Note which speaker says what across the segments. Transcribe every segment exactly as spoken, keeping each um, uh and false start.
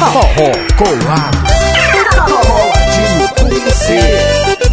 Speaker 1: Forró colado, coladinho com você.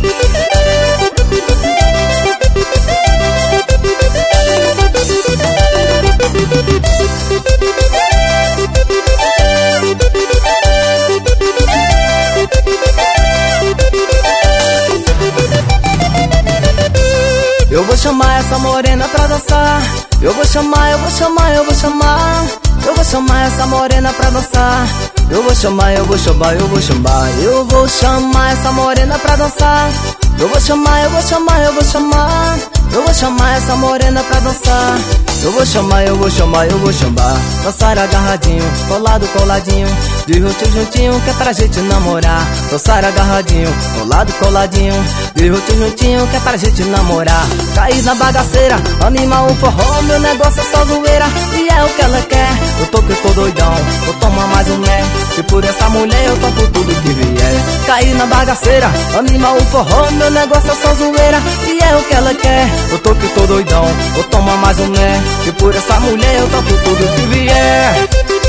Speaker 2: Eu vou chamar essa morena pra dançar. Eu vou chamar, eu vou chamar, eu vou chamar. Eu vou chamar essa morena pra dançar. Eu vou chamar, eu vou chamar, eu vou chamar. Eu vou chamar essa morena pra dançar. Eu vou chamar, eu vou chamar, eu vou chamar. Eu vou chamar essa morena pra dançar. Eu vou chamar, eu vou chamar, eu vou chamar. Dançar agarradinho, colado, coladinho, de juntinho, juntinho, que é pra gente namorar. Dançar agarradinho, colado, coladinho, de juntinho, juntinho, que é pra gente namorar. Cair na bagaceira, anima o forró, meu negócio é só zoeira, e é o que ela quer. Eu tô que tô doidão, vou tomar mais um né, e por essa mulher eu topo tudo que vier. Cair na bagaceira, anima o forró, meu negócio é só zoeira, e é o que ela quer. Eu tô que tô doidão, vou tomar mais um né, e por essa mulher eu topo tudo que vier.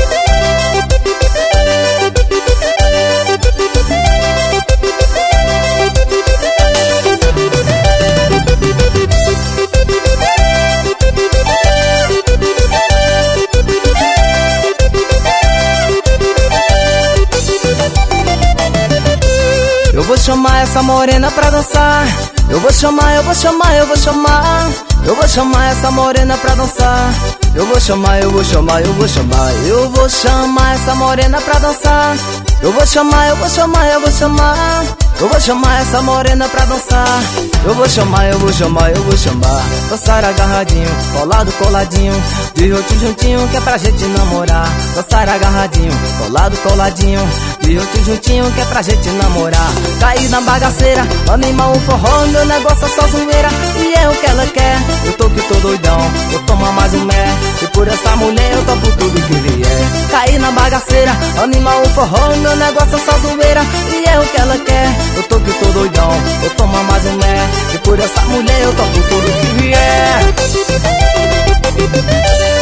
Speaker 2: Eu vou chamar essa morena pra dançar. Eu vou chamar, eu vou chamar, eu vou chamar. Eu vou chamar essa morena pra dançar. Eu vou chamar, eu vou chamar, eu vou chamar. Eu vou chamar essa morena pra dançar. Eu vou chamar, eu vou chamar, eu vou chamar. Eu vou chamar essa morena pra dançar. Eu vou chamar, eu vou chamar, eu vou chamar. Dançar agarradinho, colado, coladinho, de juntinho, juntinho, que é pra gente namorar. Dançar agarradinho, colado, coladinho, de juntinho, juntinho, que é pra gente namorar. Cair na bagaceira, anima o forró, meu negócio é só zoeira, e é o que ela quer. Eu tô que tô doidão, vou tomar mais um mé, e por essa mulher eu topo tudo que vier. Cair na bagaceira, anima o forró, meu negócio é só zoeira, e é o que ela quer. Eu tô que tô doidão, vou tomar mais um mé, e por essa mulher eu topo tudo que vier.